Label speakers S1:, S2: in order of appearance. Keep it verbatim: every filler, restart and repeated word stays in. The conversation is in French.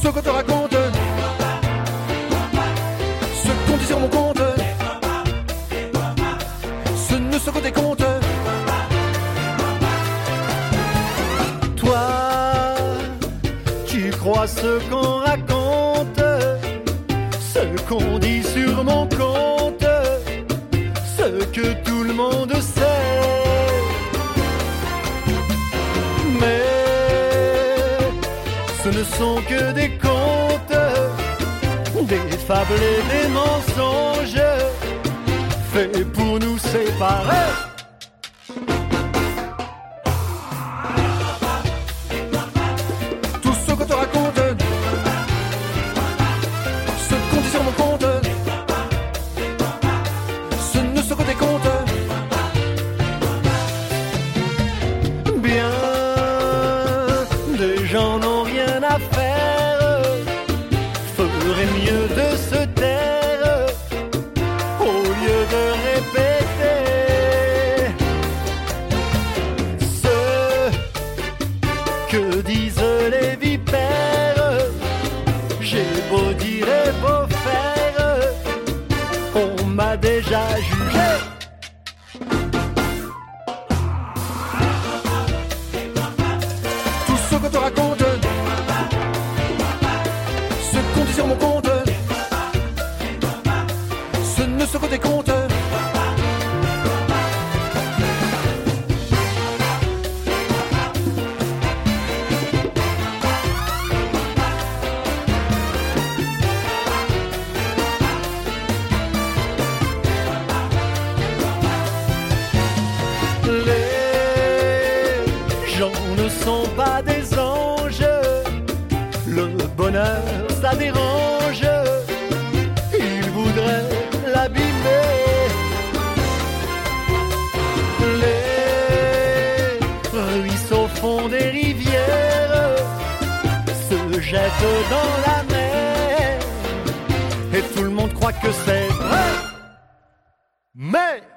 S1: ce qu'on te raconte, ce qu'on dit sur mon compte, ce ne ce qu'on te compte. Toi, tu crois ce qu'on raconte, ce qu'on dit sur mon compte, ce que tout le monde sait. Mais ce ne sont que des contes, des fables et des mensonges, faits pour nous séparer. Tout ce qu'on te raconte, ce qu'on dit sur mon compte, ce ne sont que des contes. Bien, des gens n'ont rien à faire, ferait mieux de se taire au lieu de répéter ce que disent les vipères. J'ai beau dire et beau faire, on m'a déjà jugé. Tout ce qu'on te raconte, ce qu'on dit sur mon compte, ce ne sont que des contes. Les gens ne sont pas des anges, le bonheur ça dérange, ils voudraient l'abîmer. Les ruisseaux font des rivières, se jettent dans la mer, et tout le monde croit que c'est vrai. Mais